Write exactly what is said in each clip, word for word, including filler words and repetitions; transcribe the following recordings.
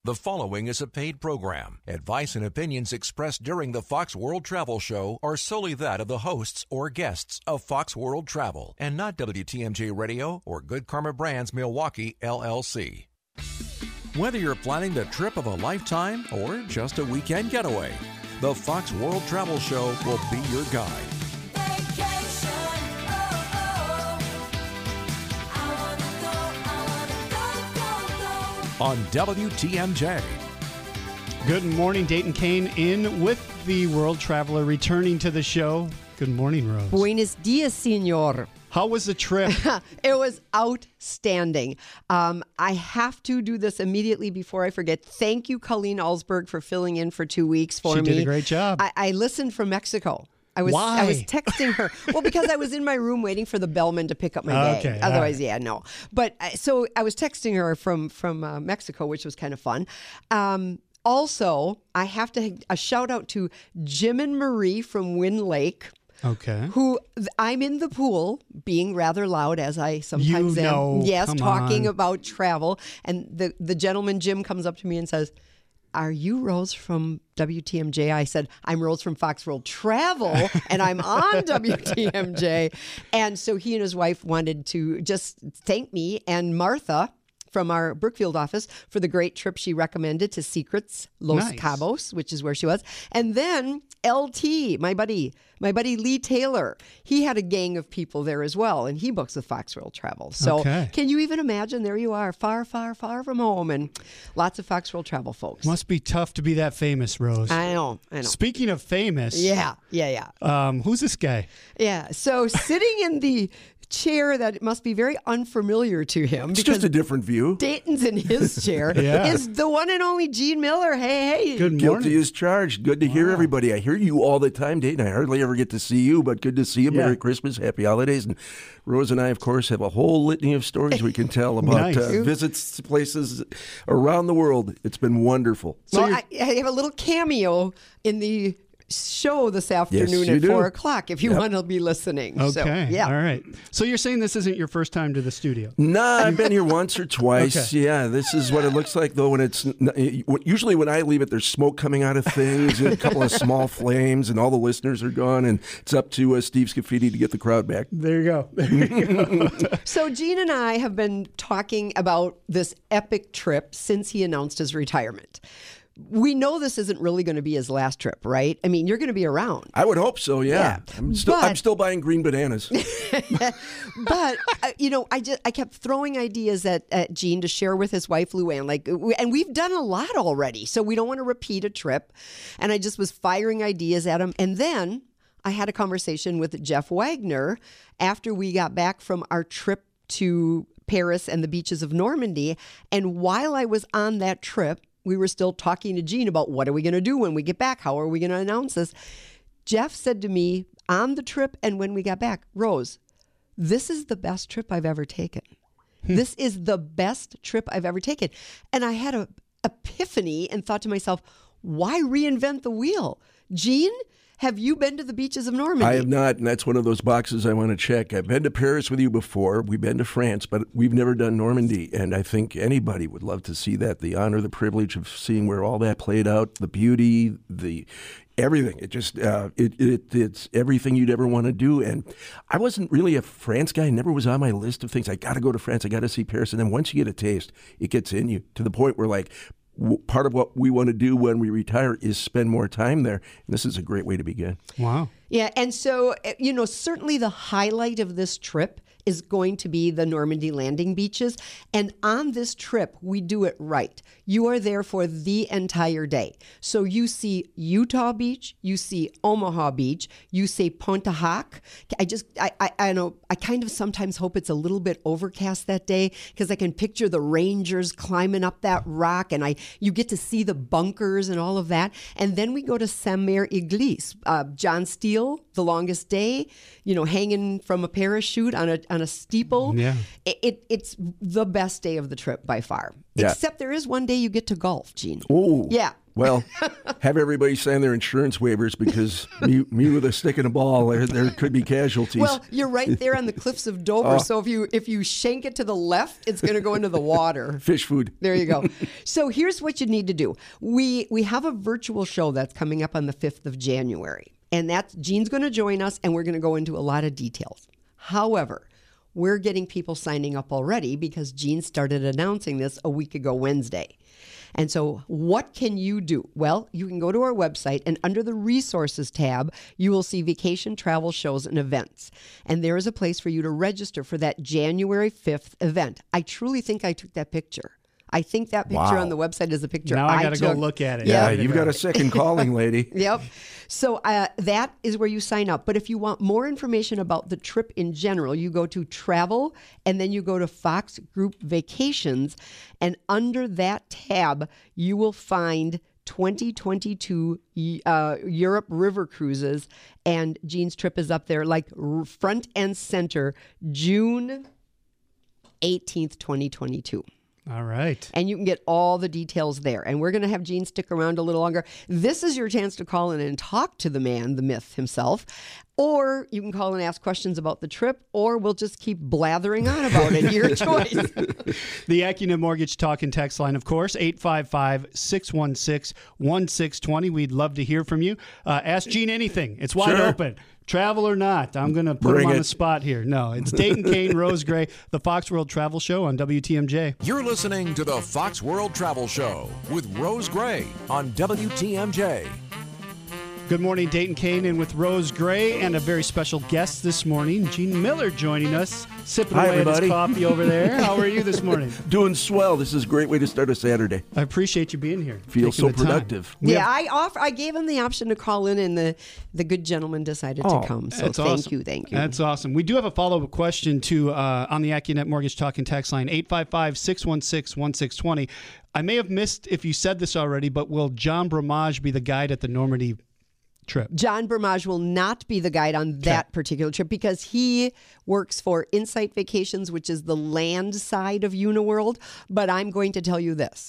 The following is a paid program. Advice and opinions expressed during the Fox World Travel Show are solely that of the hosts or guests of Fox World Travel and not W T M J Radio or Good Karma Brands Milwaukee, L L C. Whether you're planning the trip of a lifetime or just a weekend getaway, the Fox World Travel Show will be your guide. On W T M J. Good morning, Dayton Kane in with the World Traveler returning to the show. Good morning, Rose. Buenos dias, senor. How was the trip? It was outstanding. Um, I have to do this immediately before I forget. Thank you, Colleen Alsberg, for filling in for two weeks for she me. She did a great job. I, I listened from Mexico. I was Why? I was texting her. Well, because I was in my room waiting for the bellman to pick up my bag. Okay, Otherwise, right. yeah, no. But I- so I was texting her from from uh, Mexico, which was kind of fun. Um, also, I have to a shout out to Jim and Marie from Wynn Lake. Okay. Who I'm in the pool being rather loud as I sometimes You know, am. Yes, come talking on. about travel. And the, the gentleman, Jim, comes up to me and says, "Are you Rose from W T M J?" I said, "I'm Rose from Fox World Travel, and I'm on W T M J." And so he and his wife wanted to just thank me and Martha from our Brookfield office for the great trip she recommended to Secrets Los Nice. Cabos, which is where she was. And then L T, my buddy, my buddy Lee Taylor, he had a gang of people there as well, and he books with Fox World Travel. So Okay. can you even imagine? There you are, far, far, far from home, and lots of Fox World Travel folks. Must be tough to be that famous, Rose. I know, I know. Speaking of famous, Yeah, yeah, yeah. um, who's this guy? Yeah. So sitting in the chair that must be very unfamiliar to him It's because just a different view. Dayton's in his chair Yeah. is the one and only Gene Miller. Hey, hey. Good Guilty morning. as charged. Good to hear everybody. I hear you all the time, Dayton. I hardly ever get to see you, but good to see you. Yeah. Merry Christmas, Happy Holidays. And Rose and I, of course, have a whole litany of stories we can tell about Nice. uh, visits to places around the world. It's been wonderful. Well, I, I have a little cameo in the show this afternoon you at do. four o'clock if you want to be listening. Okay. So, yeah. All right. So you're saying this isn't your first time to the studio? Nah, I've been here once or twice. Okay. Yeah, this is what it looks like, though, when it's... Usually when I leave it, there's smoke coming out of things, and a couple of small flames, and all the listeners are gone, and it's up to uh, Steve Scafidi to get the crowd back. There you go. There you go. So Gene and I have been talking about this epic trip since he announced his retirement. We know this isn't really going to be his last trip, right? I mean, you're going to be around. I would hope so, yeah. Yeah. I'm, still, But- I'm still buying green bananas. But uh, you know, I just I kept throwing ideas at, at Gene to share with his wife Luann. Like, we, and we've done a lot already, so we don't want to repeat a trip. And I just was firing ideas at him, and then I had a conversation with Jeff Wagner after we got back from our trip to Paris and the beaches of Normandy. And while I was on that trip, we were still talking to Gene about what are we going to do when we get back? How are we going to announce this? Jeff said to me on the trip and when we got back, "Rose, this is the best trip I've ever taken. This is the best trip I've ever taken." And I had a epiphany and thought to myself, why reinvent the wheel? Gene, have you been to the beaches of Normandy? I have not, and that's one of those boxes I want to check. I've been to Paris with you before. We've been to France, but we've never done Normandy, and I think anybody would love to see that, the honor, the privilege of seeing where all that played out, the beauty, the everything. It just, uh, it, it it's everything you'd ever want to do, and I wasn't really a France guy. It never was on my list of things. I got to go to France. I got to see Paris, and then once you get a taste, it gets in you to the point where, like, part of what we want to do when we retire is spend more time there. And this is a great way to begin. Wow. Yeah, and so, you know, certainly the highlight of this trip is going to be the Normandy landing beaches. And on this trip, we do it right. You are there for the entire day. So you see Utah Beach, you see Omaha Beach, you see Pontiac. I just, I, I, I know, I kind of sometimes hope it's a little bit overcast that day because I can picture the Rangers climbing up that rock and I, you get to see the bunkers and all of that. And then we go to Saint-Mère-Église, uh, John Steele, The Longest Day, you know, hanging from a parachute on a, on a steeple. Yeah. It, it It's the best day of the trip by far. Yeah. Except there is one day you get to golf, Gene. Oh, Yeah. Well, have everybody sign their insurance waivers because me, me with a stick and a ball, there, there could be casualties. Well, you're right there on the cliffs of Dover. Oh. So if you if you shank it to the left, it's going to go into the water. Fish food. There you go. So here's what you need to do. We we have a virtual show that's coming up on the fifth of January. And that's Gene's going to join us, and we're going to go into a lot of details. However, we're getting people signing up already because Gene started announcing this a week ago Wednesday. And so what can you do? Well, you can go to our website, and under the resources tab, you will see vacation travel shows and events. And there is a place for you to register for that January fifth event. I truly think I took that picture. I think that picture Wow. on the website is a picture Now I got to go took. look at it. Yeah, Yeah. you've got a second calling, lady. Yep. So uh, that is where you sign up. But if you want more information about the trip in general, you go to travel and then you go to Fox Group Vacations. And under that tab, you will find twenty twenty-two uh, Europe River Cruises. And Gene's trip is up there like r- front and center, June eighteenth, twenty twenty-two. All right. And you can get all the details there. And we're going to have Gene stick around a little longer. This is your chance to call in and talk to the man, the myth himself. Or you can call and ask questions about the trip, or we'll just keep blathering on about it. Your choice. The AccuNet Mortgage Talk and Text line, of course, eight five five, six one six, one six two zero. We'd love to hear from you. Uh, ask Gene anything. It's wide Sure. open. Travel or not. I'm going to put Bring him on it. the spot here. No, it's Dayton Kane, Rose Gray, the Fox World Travel Show on W T M J. You're listening to the Fox World Travel Show with Rose Gray on W T M J. Good morning, Dayton Kane, and with Rose Gray and a very special guest this morning, Gene Miller joining us, sipping Hi, away at everybody. his coffee over there. How are you this morning? Doing swell. This is a great way to start a Saturday. I appreciate you being here. Feel taking so the time. productive. We Yeah, have- I offer. I gave him the option to call in, and the, the good gentleman decided Oh, to come. So That's thank awesome. you, thank you. That's awesome. We do have a follow-up question to uh, on the AccuNet Mortgage Talk and Text line, eight five five, six one six, one six two zero. I may have missed if you said this already, but will John Bramage be the guide at the Normandy trip? John Bramage will not be the guide on that particular trip because he works for Insight Vacations, which is the land side of Uniworld. But I'm going to tell you this.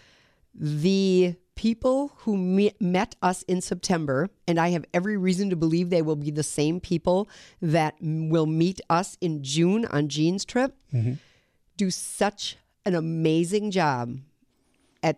The people who me- met us in September, and I have every reason to believe they will be the same people that m- will meet us in June on Gene's trip, do such an amazing job at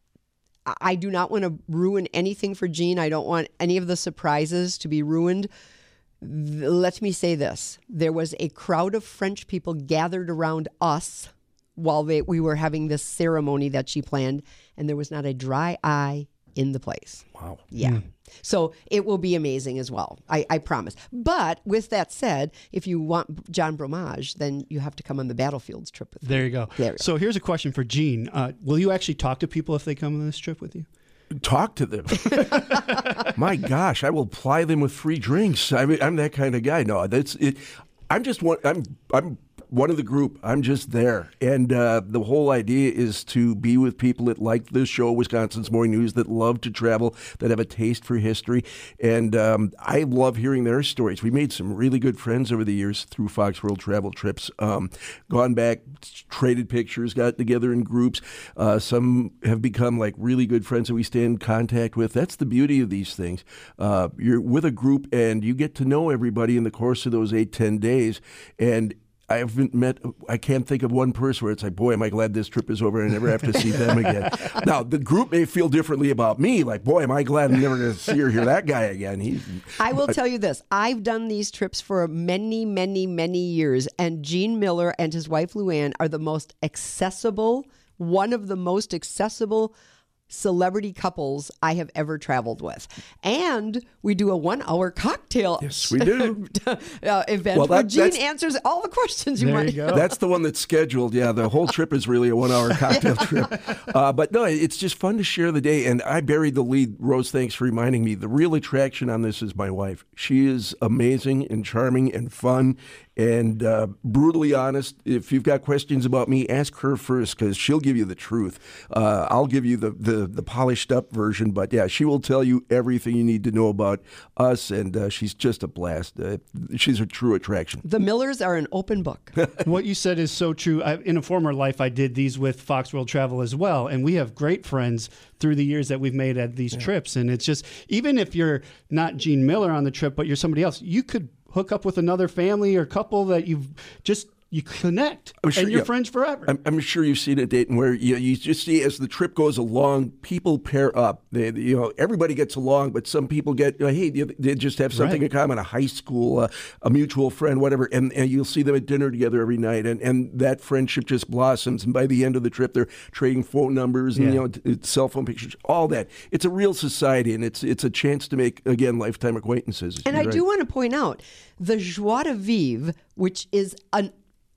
I do not want to ruin anything for Gene. I don't want any of the surprises to be ruined. Th- Let me say this. There was a crowd of French people gathered around us while they, we were having this ceremony that she planned, and there was not a dry eye in the place. Wow. Yeah. So it will be amazing as well. I, I promise. But with that said, if you want John Bramage, then you have to come on the Battlefields trip with me. There you go. There we go. So here's a question for Gene. Uh, will you actually talk to people if they come on this trip with you? Talk to them. My gosh, I will ply them with free drinks. I mean, I'm that kind of guy. No, that's it. I'm just one. I'm I'm one of the group. I'm just there, and uh, the whole idea is to be with people that like this show, Wisconsin's Morning News, that love to travel, that have a taste for history, and um, I love hearing their stories. We made some really good friends over the years through Fox World Travel trips. Um, gone back, traded pictures, got together in groups. Uh, some have become like really good friends that we stay in contact with. That's the beauty of these things. Uh, you're with a group, and you get to know everybody in the course of those eight, ten days, and I haven't met, I can't think of one person where it's like, boy, am I glad this trip is over and I never have to see them again. Now, the group may feel differently about me. Like, boy, am I glad I'm never going to see or hear that guy again. He's, I will tell you this. I've done these trips for many, many, many years, and Gene Miller and his wife Luann are the most accessible, one of the most accessible celebrity couples I have ever traveled with. And we do a one-hour cocktail Yes, we do. uh, event Well, where that- Gene that's- answers all the questions you There might you go. That's the one that's scheduled. Yeah, the whole trip is really a one-hour cocktail trip. Uh, but no, it's just fun to share the day. And I buried the lead. Rose, thanks for reminding me. The real attraction on this is my wife. She is amazing and charming and fun. And uh, brutally honest, if you've got questions about me, ask her first because she'll give you the truth. Uh, I'll give you the, the, the polished up version, but yeah, she will tell you everything you need to know about us, and uh, she's just a blast. Uh, she's a true attraction. The Millers are an open book. What you said is so true. I, in a former life, I did these with Fox World Travel as well, and we have great friends through the years that we've made at these yeah. trips. And it's just, even if you're not Gene Miller on the trip, but you're somebody else, you could hook up with another family or couple that you've just you connect sure, and you're yeah. friends forever. I'm, I'm sure you've seen it, Dayton, where you, you just see as the trip goes along, people pair up. They, you know, everybody gets along, but some people get, you know, hey, they just have something right. in common, a high school, uh, a mutual friend, whatever, and, and you'll see them at dinner together every night, and, and that friendship just blossoms. And by the end of the trip, they're trading phone numbers and yeah. you know, cell phone pictures, all that. It's a real society, and it's it's a chance to make, again, lifetime acquaintances. And I right. do want to point out the Joie de Vivre, which is an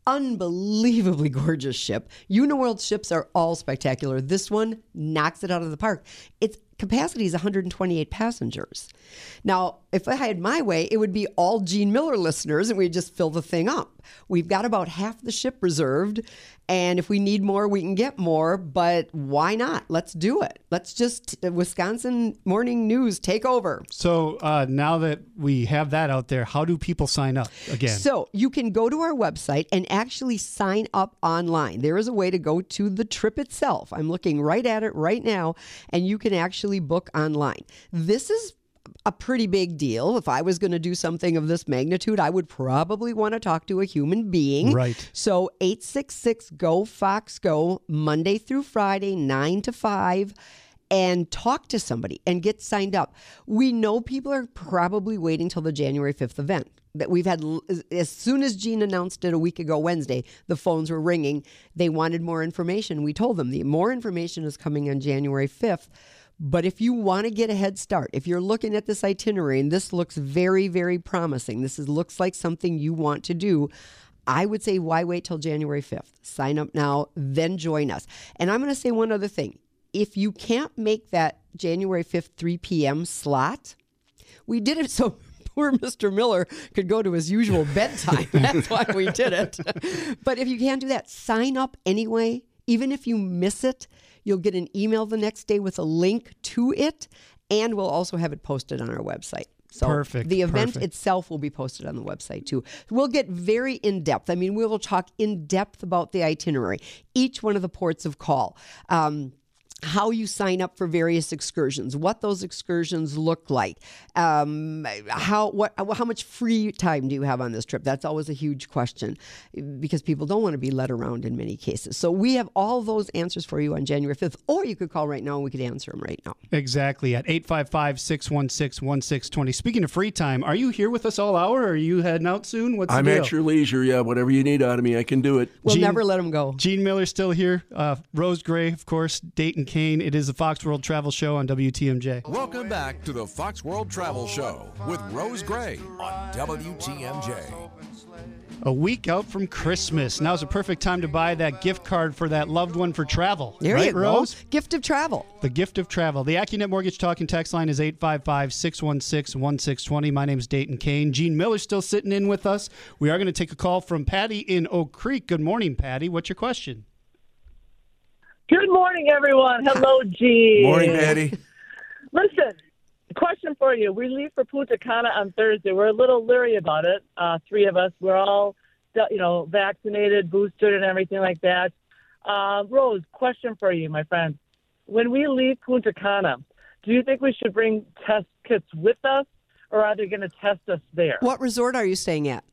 unbelievably gorgeous ship. Uniworld ships are all spectacular. This one knocks it out of the park. Its capacity is one hundred twenty-eight passengers. Now, if I had my way, it would be all Gene Miller listeners and we'd just fill the thing up. We've got about half the ship reserved, and if we need more, we can get more, but why not? Let's do it. Let's just, uh, Wisconsin Morning News, take over. So uh, now that we have that out there, how do people sign up again? So you can go to our website and actually sign up online. There is a way to go to the trip itself. I'm looking right at it right now, and you can actually book online. This is a pretty big deal. If I was going to do something of this magnitude, I would probably want to talk to a human being. Right. So eight six six, G O, Fox, Go, Monday through Friday, nine to five, and talk to somebody and get signed up. We know people are probably waiting till the January fifth event. That we've had, as soon as Gene announced it a week ago Wednesday, the phones were ringing. They wanted more information. We told them the more information is coming on January fifth. But if you want to get a head start, if you're looking at this itinerary and this looks very, very promising, this is, looks like something you want to do, I would say why wait till January fifth? Sign up now, then join us. And I'm going to say one other thing. If you can't make that January fifth three p.m. slot, we did it so poor Mister Miller could go to his usual bedtime. That's why we did it. But if you can't do that, sign up anyway. Even if you miss it, you'll get an email the next day with a link to it, and we'll also have it posted on our website. So perfect. The event perfect. itself will be posted on the website too. We'll get very in-depth. I mean, we will talk in-depth about the itinerary, each one of the ports of call, um, how you sign up for various excursions, what those excursions look like, um, how what how much free time do you have on this trip? That's always a huge question because people don't want to be led around in many cases. So we have all those answers for you on January fifth, or you could call right now and we could answer them right now. Exactly, at eight five five, six one six, one six two zero. Speaking of free time, are you here with us all hour, or are you heading out soon? What's the I'm deal? at your leisure, yeah. Whatever you need out of me, I can do it. We'll Gene, never let them go. Gene Miller's still here. Uh, Rose Gray, of course, Dayton Kane. It is the Fox World Travel Show on W T M J. Welcome back to the Fox World Travel Show with Rose Gray on W T M J. A week out from Christmas. Now's a perfect time to buy that gift card for that loved one for travel. There right, you go. Rose? Gift of travel. The gift of travel. The AccuNet Mortgage Talk and Text line is eight five five, six one six, one six two zero. My name is Dayton Kane. Gene Miller's still sitting in with us. We are going to take a call from Patty in Oak Creek. Good morning, Patty. What's your question? Good morning, everyone. Hello, Gene. Morning, Patty. Listen, question for you. We leave for Punta Cana on Thursday. We're a little leery about it. Uh, three of us. We're all, you know, vaccinated, boosted, and everything like that. Uh, Rose, question for you, my friend. When we leave Punta Cana, do you think we should bring test kits with us, or are they going to test us there? What resort are you staying at?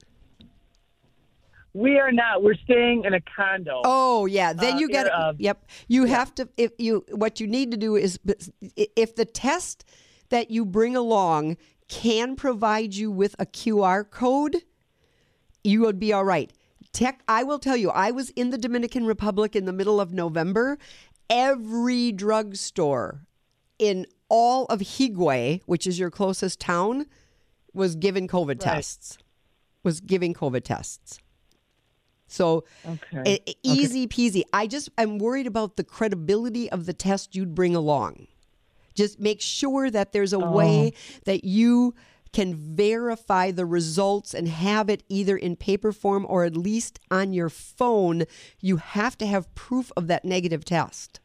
We are not. We're staying in a condo. Oh, yeah. Then uh, you get uh, Yep. You yeah. have to. If you, what you need to do is, if the test that you bring along can provide you with a Q R code, you would be all right. Tech. I will tell you. I was in the Dominican Republic in the middle of November. Every drugstore in all of Higüey, which is your closest town, was giving COVID right. tests. Was giving COVID tests. So okay. e- easy peasy. I just, I'm worried about the credibility of the test you'd bring along. Just make sure that there's a oh. way that you can verify the results and have it either in paper form or at least on your phone, you have to have proof of that negative test.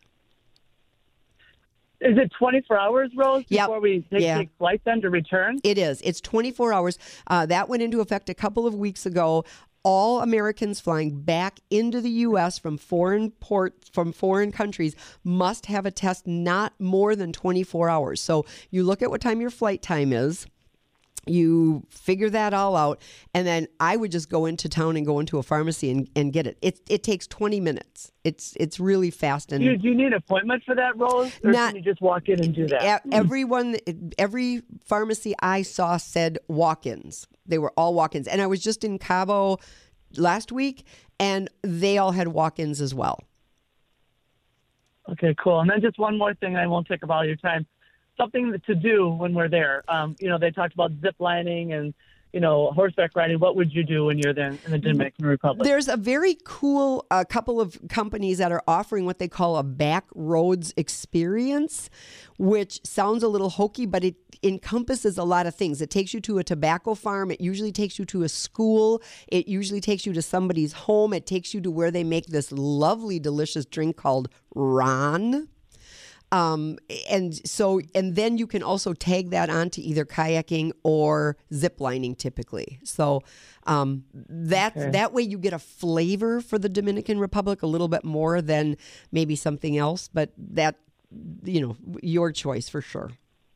Is it twenty-four hours, Rose, Yep. before we take, Yeah. take flight then to return? It is. It's twenty-four hours. Uh, that went into effect a couple of weeks ago. All Americans flying back into the U S from foreign ports, from foreign countries, must have a test not more than twenty-four hours. So you look at what time your flight time is. You figure that all out, and then I would just go into town and go into a pharmacy and, and get it. It it takes twenty minutes. It's it's really fast. And Do you, do you need an appointment for that, Rose? Or Not- can you just walk in and do that? e- everyone, every pharmacy I saw said walk-ins. They were all walk-ins, and I was just in Cabo last week, and they all had walk-ins as well. Okay, cool. And then just one more thing, and I won't take up all your time. Something to do when we're there. Um, you know, they talked about zip lining and, you know, horseback riding. What would you do when you're there in the Dominican Republic? There's a very cool uh, couple of companies that are offering what they call a back roads experience, which sounds a little hokey, but it encompasses a lot of things. It takes you to a tobacco farm. It usually takes you to a school. It usually takes you to somebody's home. It takes you to where they make this lovely, delicious drink called Ron. Um, and so, and then you can also tag that on to either kayaking or zip lining typically. So, um, that, Okay. that way you get a flavor for the Dominican Republic a little bit more than maybe something else, but that, you know, your choice for sure.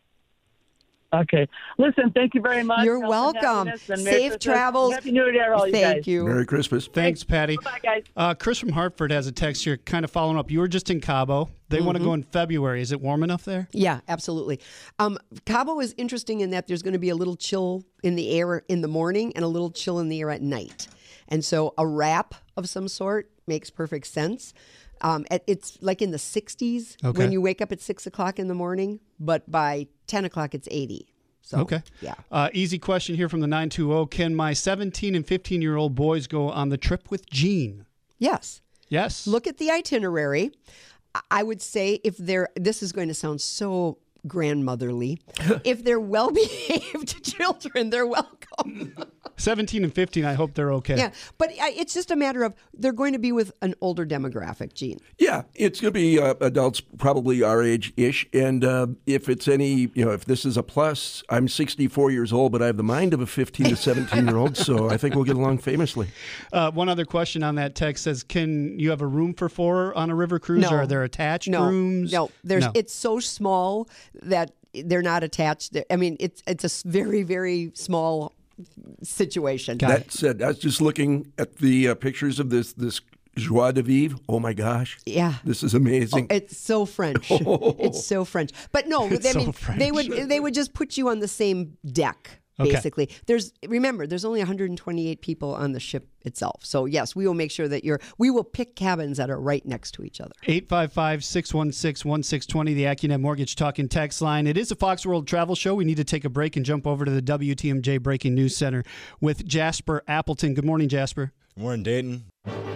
Okay. Listen, thank you very much. You're Health and welcome. happiness and Merry Safe Christmas. travels. Happy New Year to all you Thank guys. you. Merry Christmas. Thanks, Patty. Bye, guys. Uh, Chris from Hartford has a text here kind of following up. You were just in Cabo. They want to go in February. Is it warm enough there? Yeah, absolutely. Um, Cabo is interesting in that there's going to be a little chill in the air in the morning and a little chill in the air at night. And so a wrap of some sort makes perfect sense. Um, it- it's like in the sixties Okay. when you wake up at six o'clock in the morning, but by ten o'clock it's eighty. So, Okay. yeah. Uh, easy question here from the nine two zero. Can my seventeen and fifteen-year-old boys go on the trip with Gene? Yes. Yes. Look at the itinerary. I- I would say if they're, this is going to sound so grandmotherly, if they're well-behaved children, they're welcome. seventeen and fifteen, I hope they're okay. Yeah, but I- it's just a matter of they're going to be with an older demographic, Gene. Yeah, it's going to be uh, adults probably our age-ish. And uh, if it's any, you know, if this is a plus, I'm sixty-four years old, but I have the mind of a fifteen to seventeen-year-old, so I think we'll get along famously. Uh, one other question on that text says, can you have a room for four on a river cruise? No. Or are there attached No, rooms? no, there's No. it's so small that they're not attached. They're- I mean, it's it's a s- very very small situation. Got That said, I was just looking at the uh, pictures of this this joie de vivre. Oh my gosh, Yeah. this is amazing. It's so French. It's so French. But no, It's I so mean, French. they would they would just put you on the same deck. Okay. Basically, there's remember there's only one hundred twenty-eight people on the ship itself. So yes, we will make sure that you're. We will pick cabins that are right next to each other. eight five five, six one six, one six two zero, the AccuNet Mortgage Talk and Text line. It is a Fox World Travel Show. We need to take a break and jump over to the W T M J Breaking News Center with Jasper Appleton. Good morning, Jasper. Morning, Dayton.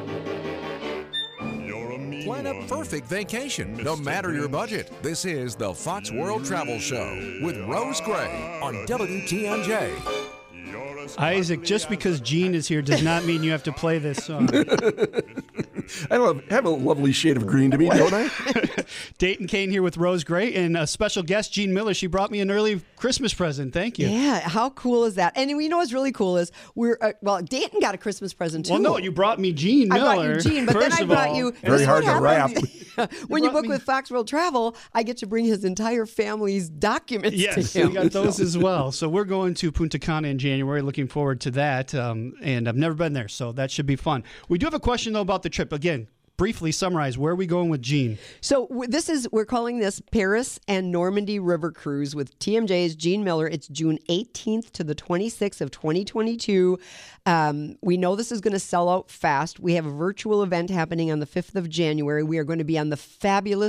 Plan a perfect vacation, no matter your budget. This is the Fox World Travel Show with Rose Gray on W T M J. Isaac, just because Gene is here does not mean you have to play this song. I love, have a lovely shade of green to me, don't I? Dayton Kane here with Rose Gray and a special guest, Gene Miller. She brought me an early Christmas present. Thank you. Yeah, how cool is that? And you know what's really cool is we're uh, well, Dayton got a Christmas present too. Well, no, you brought me Gene I Miller. brought you Gene, but First then I of brought all. you. Very this is hard what to happens. when you brought book me- with Fox World Travel, I get to bring his entire family's documents Yes, to him. we got those as well. So we're going to Punta Cana in January. Looking forward to that. Um, and I've never been there, so that should be fun. We do have a question, though, about the trip. Again, briefly summarize, where are we going with Gene? So w- this is we're calling this Paris and Normandy River Cruise with T M J's Gene Miller. It's June eighteenth to the twenty-sixth of twenty twenty-two. Um, we know this is going to sell out fast. We have a virtual event happening on the fifth of January. We are going to be on the fabulous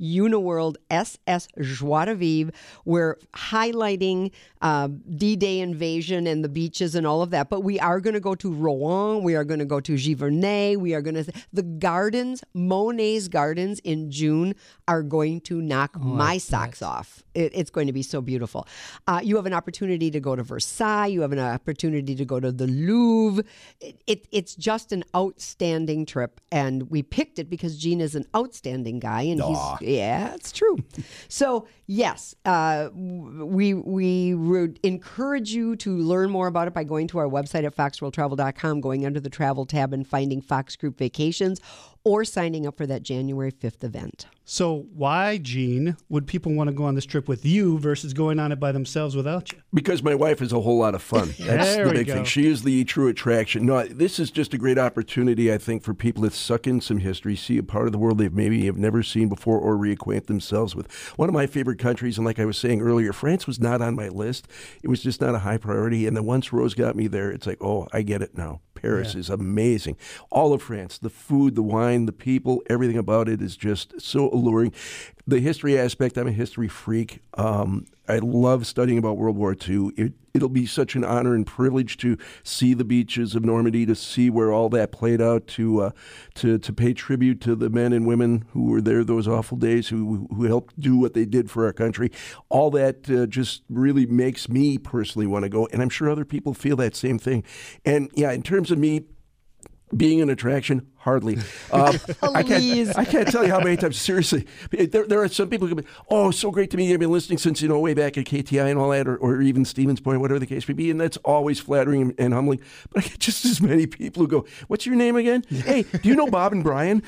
Uniworld S S Joie de Vivre. We're highlighting uh, D-Day invasion and the beaches and all of that, but we are going to go to Rouen. We are going to go to Giverny. We are going to, the gardens, Monet's gardens in June are going to knock Oh, my socks off. It, it's going to be so beautiful. Uh, you have an opportunity to go to Versailles. You have an opportunity to go to the Louvre. It, it, it's just an outstanding trip, and we picked it because Gene is an outstanding guy, and Aw. he's yeah, it's true. So yes, uh, we we would encourage you to learn more about it by going to our website at fox world travel dot com, going under the travel tab and finding Fox Group Vacations, or signing up for that January fifth event. So why, Gene, would people want to go on this trip with you versus going on it by themselves without you? Because my wife is a whole lot of fun. That's There the we big go. thing. She is the true attraction. No, this is just a great opportunity, I think, for people to suck in some history, see a part of the world they've maybe have never seen before, or reacquaint themselves with. One of my favorite countries, and like I was saying earlier, France was not on my list. It was just not a high priority. And then once Rose got me there, it's like, oh, I get it now. Paris Yeah. is amazing. All of France, the food, the wine, the people, everything about it is just so alluring. The history aspect, I'm a history freak. Um, I love studying about World War Two. It, it'll be such an honor and privilege to see the beaches of Normandy, to see where all that played out, to uh, to to pay tribute to the men and women who were there those awful days, who who helped do what they did for our country. All that uh, just really makes me personally want to go, and I'm sure other people feel that same thing. And yeah, in terms of me being an attraction, hardly. Um, I Please. can't. I can't tell you how many times. Seriously, there, there are some people who go, "Oh, so great to meet you. I've been listening since you know way back at K T I and all that, or, or even Stevens Point, whatever the case may be." And that's always flattering and, and humbling. But I get just as many people who go, "What's your name again? Hey, do you know Bob and Brian?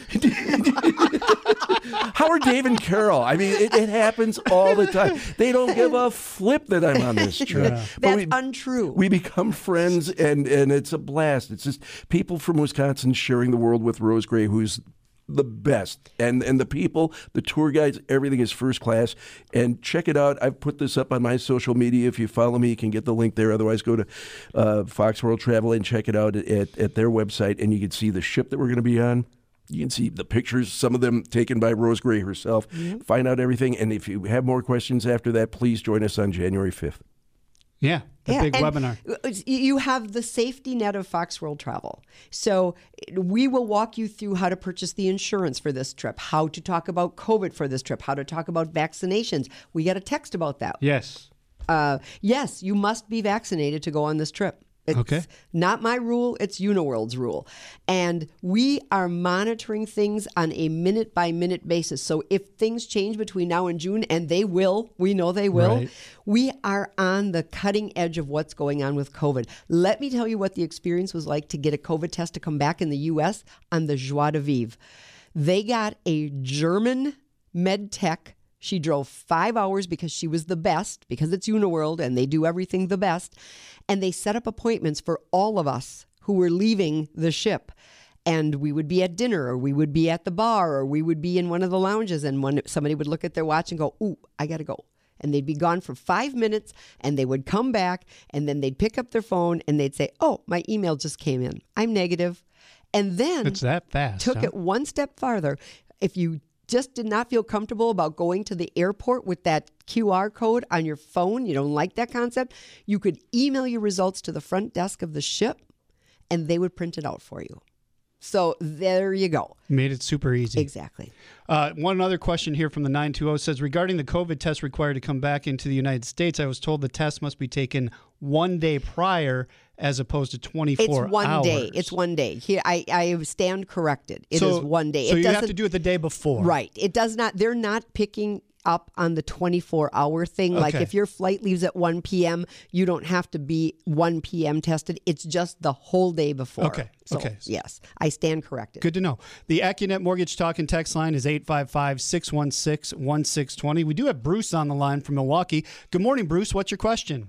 How are Dave and Carol?" I mean, it, it happens all the time. They don't give a flip that I'm on this trip. Yeah. But That's we- untrue. We become friends, and, and it's a blast. It's just people from Wisconsin sharing the world with Rose Gray, who's the best. And and the people, the tour guides, everything is first class. And check it out. I've put this up on my social media. If you follow me, you can get the link there. Otherwise, go to uh, Fox World Travel and check it out at, at their website, and you can see the ship that we're going to be on. You can see the pictures, some of them taken by Rose Gray herself. Mm-hmm. Find out everything. And if you have more questions after that, please join us on January fifth. Yeah, the Yeah, big and webinar. You have the safety net of Fox World Travel. So we will walk you through how to purchase the insurance for this trip, how to talk about COVID for this trip, how to talk about vaccinations. We got a text about that. Yes. Uh, yes, you must be vaccinated to go on this trip. It's Okay. not my rule, it's Uniworld's rule. And we are monitoring things on a minute by minute basis. So if things change between now and June, and they will, we know they will, Right. we are on the cutting edge of what's going on with COVID. Let me tell you what the experience was like to get a COVID test to come back in the U S on the Joie de Vivre. They got a German med tech. She drove five hours because she was the best, because it's Uniworld and they do everything the best. And they set up appointments for all of us who were leaving the ship. And we would be at dinner, or we would be at the bar, or we would be in one of the lounges. And when somebody would look at their watch and go, "Ooh, I got to go." And they'd be gone for five minutes and they would come back, and then they'd pick up their phone and they'd say, "Oh, my email just came in. I'm negative." And then It's that fast. took huh? it one step farther. If you just did not feel comfortable about going to the airport with that Q R code on your phone, you don't like that concept, you could email your results to the front desk of the ship and they would print it out for you. So there you go. Made it super easy. Exactly. Uh, one other question here from the nine two zero says, regarding the COVID test required to come back into the United States, I was told the test must be taken one day prior as opposed to twenty-four It's one hours. day. It's one day. Here, I, I stand corrected. It is so, one day. So it you have doesn't- to do it the day before. Right. It does not, they're not picking up on the twenty-four hour thing. Like Okay. if your flight leaves at one p.m., you don't have to be one p.m. tested. It's just the whole day before. Okay. So, Okay. yes, I stand corrected. Good to know. The AccuNet Mortgage Talk and Text line is eight five five, six one six, one six two zero. We do have Bruce on the line from Milwaukee. Good morning, Bruce. What's your question?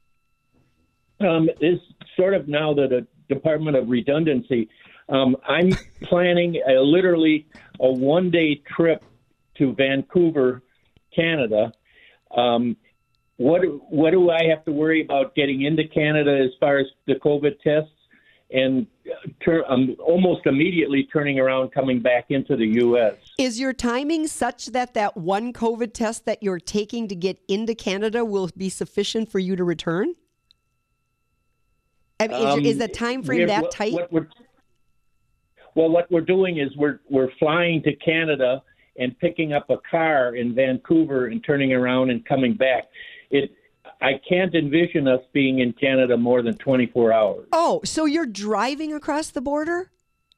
Um, is sort of now that a Department of Redundancy. Um, I'm planning a, literally a one-day trip to Vancouver, Canada. Um, what what do I have to worry about getting into Canada as far as the COVID tests? and turn, um, almost immediately turning around, coming back into the U S. Is your timing such that that one COVID test that you're taking to get into Canada will be sufficient for you to return? I mean, is, Um, your, is the time frame we're- that what- tight? what we're- well, what we're doing is we're we're flying to Canada and picking up a car in Vancouver and turning around and coming back. It I can't envision us being in Canada more than twenty-four hours. Oh, so you're driving across the border?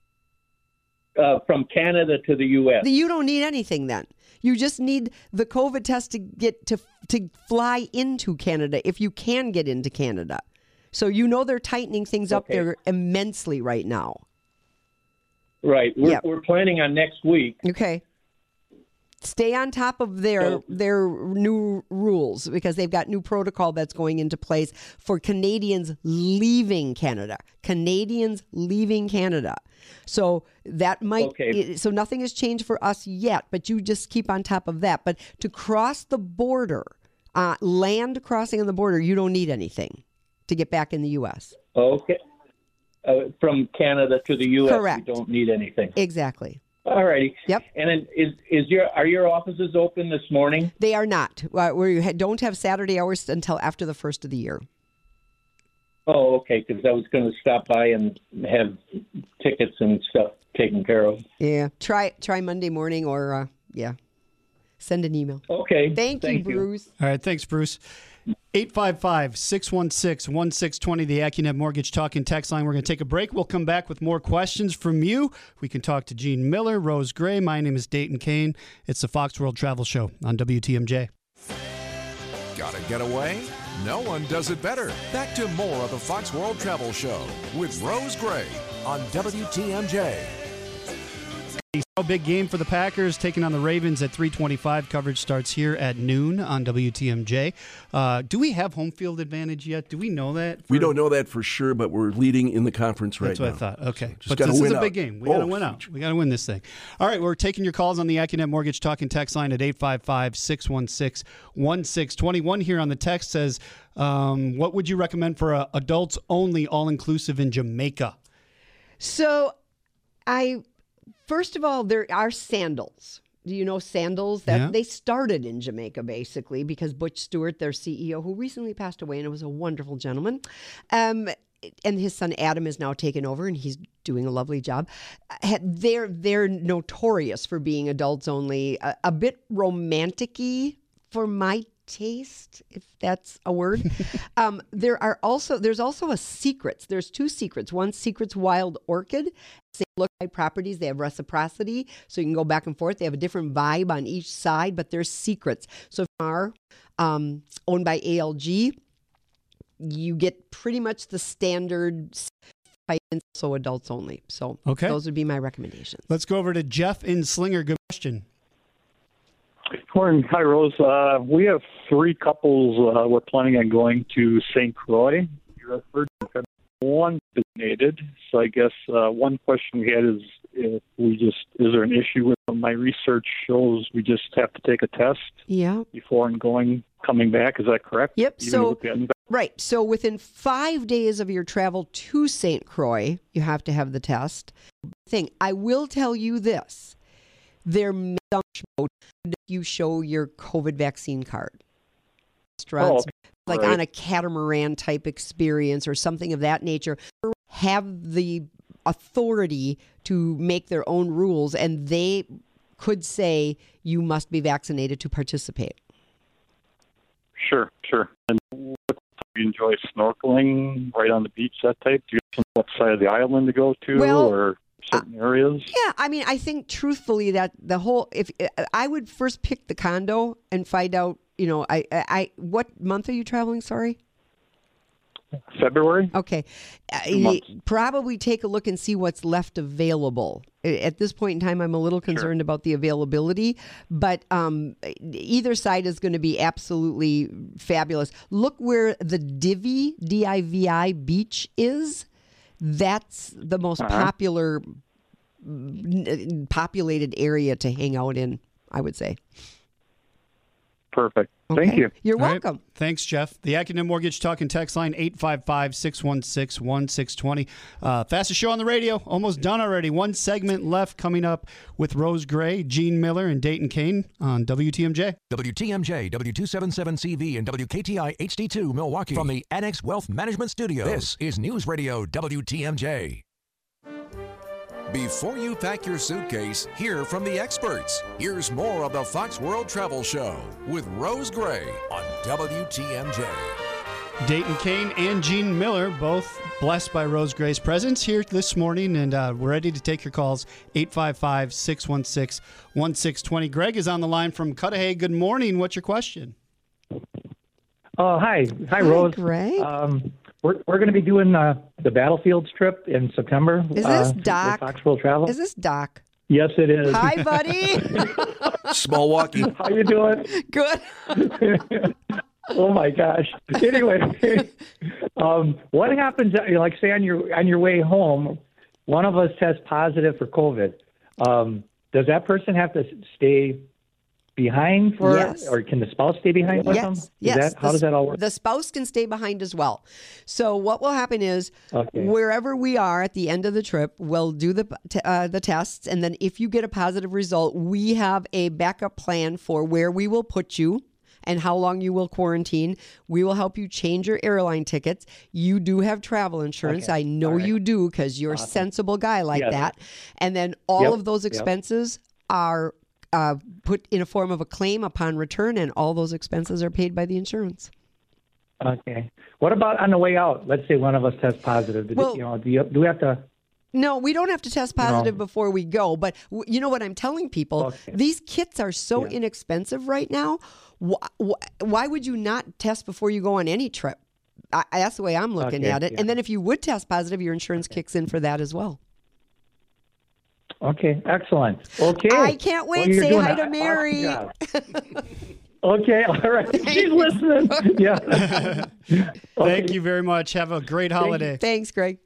Uh, from Canada to the U S. You don't need anything then. You just need the COVID test to get to to fly into Canada if you can get into Canada. So you know they're tightening things up Okay. there immensely right now. Right. We're, Yep. we're planning on next week. Okay. Stay on top of their So- their new rules because they've got new protocol that's going into place for Canadians leaving Canada. Canadians leaving Canada. So that might Okay. so nothing has changed for us yet, but you just keep on top of that. But to cross the border, uh, land crossing on the border, you don't need anything to get back in the U S. Okay. Uh, from Canada to the U S. Correct. We don't need anything. Exactly. All righty. Yep. And then is is your are your offices open this morning? They are not. Uh, We ha- don't have Saturday hours until after the first of the year. Oh, okay. Because I was going to stop by and have tickets and stuff taken care of. Yeah. Try try Monday morning or uh, yeah. Send an email. Okay. Thank, you, Bruce. All right, thanks, Bruce. eight five five, six one six, one six two zero, the AccuNet Mortgage Talk and Text line. We're going to take a break. We'll come back with more questions from you. We can talk to Gene Miller, Rose Gray. My name is Dayton Kane. It's the Fox World Travel Show on W T M J. Gotta get away? No one does it better. Back to more of the Fox World Travel Show with Rose Gray on W T M J. A big game for the Packers taking on the Ravens at three twenty-five. Coverage starts here at noon on W T M J. Uh, do we have home field advantage yet? Do we know that? We for- don't know that for sure, but we're leading in the conference right That's now. what I thought. Okay. Just but gotta this is win a big out. game. We got to Oh, win out. We got to win this thing. All right. We're taking your calls on the AccuNet Mortgage Talk and Text line at eight five five, six one six, one six two one. Here on the text says, um, what would you recommend for a adults only all-inclusive in Jamaica? So I first of all, there are Sandals. Do you know Sandals? That Yeah. they started in Jamaica basically because Butch Stewart, their C E O, who recently passed away and it was a wonderful gentleman. Um and his son Adam is now taken over and he's doing a lovely job. Uh, They're they're notorious for being adults only, a, a bit romantic-y for my taste, if that's a word. um, there are also there's also a Secrets. There's two Secrets. One Secrets Wild Orchid. They look like properties. They have reciprocity, so you can go back and forth. They have a different vibe on each side, but they're Secrets. So if you are um, owned by A L G, you get pretty much the standard. So adults only. So Okay. those would be my recommendations. Let's go over to Jeff in Slinger. Good question. Morning. Hi, Rose. Uh, we have three couples. Uh, we're planning on going to Saint Croix. You've heard one designated. So I guess uh, one question we had is if we just, is there an issue with them? My research shows we just have to take a test Yeah. before and going, coming back. Is that correct? Yep. Even So- with the- Right. So within five days of your travel to Saint Croix, you have to have the test. Thing I will tell you this: there may be some show if you show your COVID vaccine card. Restaurants, okay. like Right. on a catamaran type experience or something of that nature, have the authority to make their own rules, and they could say you must be vaccinated to participate. Sure, sure. And what, do you enjoy snorkeling right on the beach, that type? Do you know what side of the island to go to Well, or certain areas? Yeah, I mean, I think truthfully that the whole if I would first pick the condo and find out, you know, I I what month are you traveling? Sorry. February? Okay. Two Uh, months. probably take a look and see what's left available. At this point in time, I'm a little concerned about the availability, but um, either side is going to be absolutely fabulous. Look where the Divi, D I V I beach is. That's the most Uh-huh. popular, n- populated area to hang out in, I would say. Perfect. Okay. Thank you. You're All right. welcome. Thanks, Jeff. The Accunet Mortgage Talk and Text line, eight five five, six one six, one six two zero. Uh, fastest show on the radio. Almost done already. One segment left coming up with Rose Gray, Gene Miller, and Dayton Kane on W T M J. W T M J, W two seventy-seven C V, and W K T I H D two Milwaukee. From the Annex Wealth Management Studio, this is News Radio W T M J. Before you pack your suitcase, hear from the experts. Here's more of the Fox World Travel Show with Rose Gray on W T M J. Dayton Kane and Gene Miller, both blessed by Rose Gray's presence here this morning, and uh, we're ready to take your calls, eight five five, six one six, one six two zero. Greg is on the line from Cudahy. Good morning. What's your question? Oh, hi. Hi, Hi, Rose. Greg. Um, we're we're going to be doing uh, the Battlefields trip in September. Is this uh, Doc? with Fox World Travel. Is this Doc? Yes, it is. Hi, buddy. Small walkie. How you doing? Good. Oh my gosh. Anyway, um, what happens? uh, Like, say on your on your way home, one of us tests positive for COVID. Um, does that person have to stay behind for, Yes. or can the spouse stay behind with them? Yes. Is Yes. That, how The- does that all work? The spouse can stay behind as well. So what will happen is Okay. wherever we are at the end of the trip, we'll do the t- uh, the tests, and then if you get a positive result, we have a backup plan for where we will put you and how long you will quarantine. We will help you change your airline tickets. You do have travel insurance. Okay. I know All right. you do because you're a sensible guy like Yes. that. And then all Yep. of those Yep. expenses are uh, put in a form of a claim upon return, and all those expenses are paid by the insurance. Okay. What about on the way out? Let's say one of us tests positive. Do, Well- you know, do, you, do we have to? No, we don't have to test positive before we go. But w- you know what I'm telling people? Okay. These kits are so Yeah. inexpensive right now. Wh- wh- why would you not test before you go on any trip? I, that's the way I'm looking Okay, at it. yeah. And then if you would test positive, your insurance kicks in for that as well. Okay, excellent. Okay. I can't wait. Well, you're Say doing hi an to awesome Mary. job. Okay, all right. She's listening. Yeah. Thank you very much. Have a great holiday. Thanks, Greg.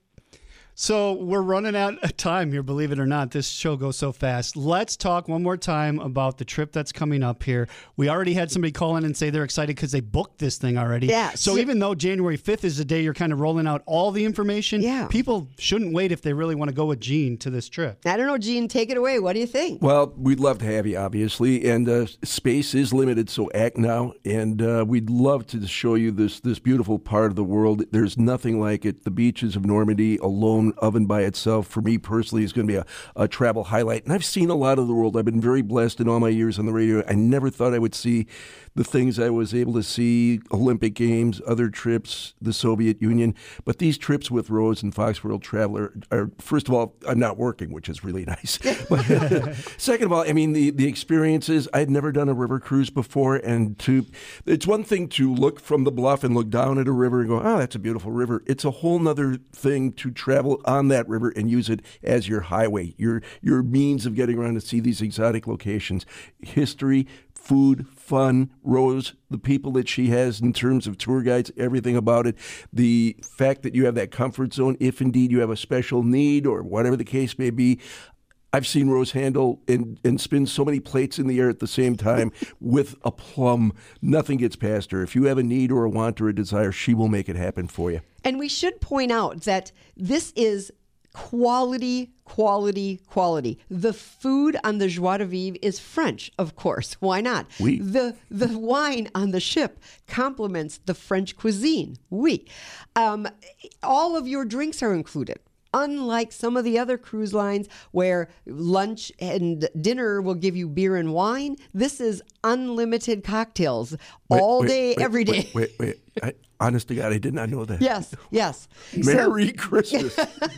So we're running out of time here, believe it or not. This show goes so fast. Let's talk one more time about the trip that's coming up here. We already had somebody call in and say they're excited because they booked this thing already. Yeah. So even though January fifth is the day you're kind of rolling out all the information, Yeah. people shouldn't wait if they really want to go with Gene to this trip. I don't know, Gene. Take it away. What do you think? Well, we'd love to have you, obviously, and uh, space is limited, so act now. And uh, we'd love to show you this this beautiful part of the world. There's nothing like it. The beaches of Normandy alone, oven by itself, for me personally, is going to be a, a travel highlight. And I've seen a lot of the world. I've been very blessed in all my years on the radio. I never thought I would see the things I was able to see, Olympic Games, other trips, the Soviet Union. But these trips with Rose and Fox World Travel are, are first of all, I'm not working, which is really nice. But second of all, I mean, the, the experiences, I had never done a river cruise before. And to it's one thing to look from the bluff and look down at a river and go, oh, that's a beautiful river. It's a whole nother thing to travel on that river and use it as your highway, your, your means of getting around to see these exotic locations. History, food, fun, Rose, the people that she has in terms of tour guides, everything about it. The fact that you have that comfort zone, if indeed you have a special need or whatever the case may be. I've seen Rose handle and, and spin so many plates in the air at the same time with a plum. Nothing gets past her. If you have a need or a want or a desire, she will make it happen for you. And we should point out that this is quality, quality, quality. The food on the Joie de Vivre is French, of course. Why not? Oui. The the wine on the ship complements the French cuisine. Oui. Um, all of your drinks are included. Unlike some of the other cruise lines where lunch and dinner will give you beer and wine, this is unlimited cocktails all Wait, wait, day, wait, every day. Wait, wait, wait. I, honest to God, I did not know that. Yes, yes. Merry Christmas.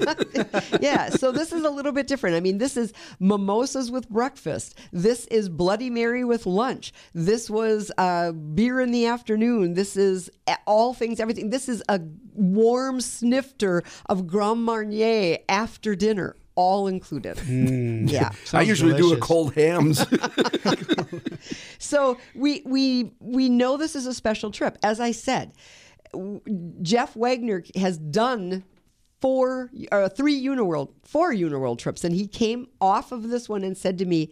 Yeah, so this is a little bit different. I mean, this is mimosas with breakfast. This is Bloody Mary with lunch. This was uh, beer in the afternoon. This is all things, everything. This is a warm snifter of Grand Marnier after dinner, all included. Yeah. I Sounds usually do a delicious. cold hams. So we we we know this is a special trip. As I said, w- Jeff Wagner has done four, uh, three Uniworld, four Uniworld trips, and he came off of this one and said to me,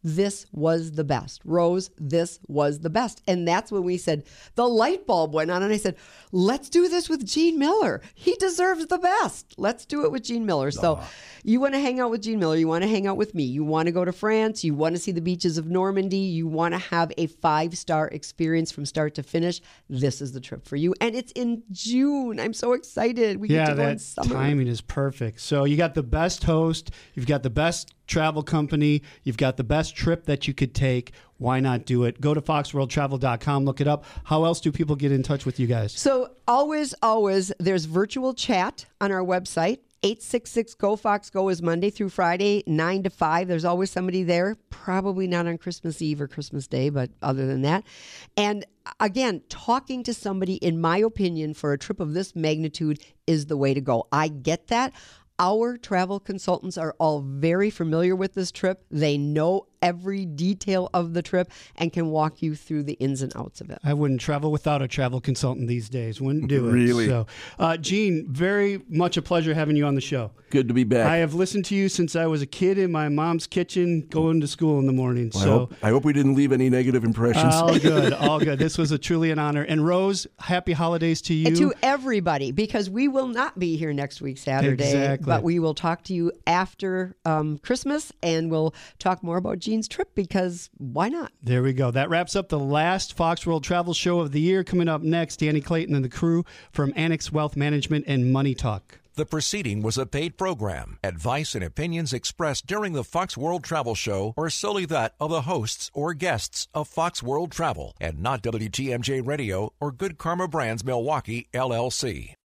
this was the best. Rose, this was the best. And that's when we said, the light bulb went on. And I said, let's do this with Gene Miller. He deserves the best. Let's do it with Gene Miller. So you want to hang out with Gene Miller. You want to hang out with me. You want to go to France. You want to see the beaches of Normandy. You want to have a five-star experience from start to finish. This is the trip for you. And it's in June. I'm so excited. We yeah, get to go in that summer. timing is perfect. So you got the best host. You've got the best travel company. You've got the best trip that you could take. Why not do it? Go to fox world travel dot com. Look it up. How else do people get in touch with you guys? So always, always, there's virtual chat on our website. eight six six, G O, Fox, Go is Monday through Friday, nine to five. There's always somebody there. Probably not on Christmas Eve or Christmas Day, but other than that. And again, talking to somebody, in my opinion, for a trip of this magnitude is the way to go. I get that. Our travel consultants are all very familiar with this trip. They know every detail of the trip and can walk you through the ins and outs of it. I wouldn't travel without a travel consultant these days. Wouldn't do it. Really? So, uh, Gene, very much a pleasure having you on the show. Good to be back. I have listened to you since I was a kid in my mom's kitchen going to school in the morning. Well, so I hope, I hope we didn't leave any negative impressions. all good, all good. This was a truly an honor. And Rose, happy holidays to you. And to everybody, because we will not be here next week, Saturday. Exactly. But we will talk to you after um, Christmas, and we'll talk more about Gene's trip, because why not? There we go. That wraps up the last Fox World Travel Show of the year. Coming up next, Danny Clayton and the crew from Annex Wealth Management and Money Talk. The proceeding was a paid program. Advice and opinions expressed during the Fox World Travel Show are solely that of the hosts or guests of Fox World Travel and not W T M J Radio or Good Karma Brands Milwaukee, L L C.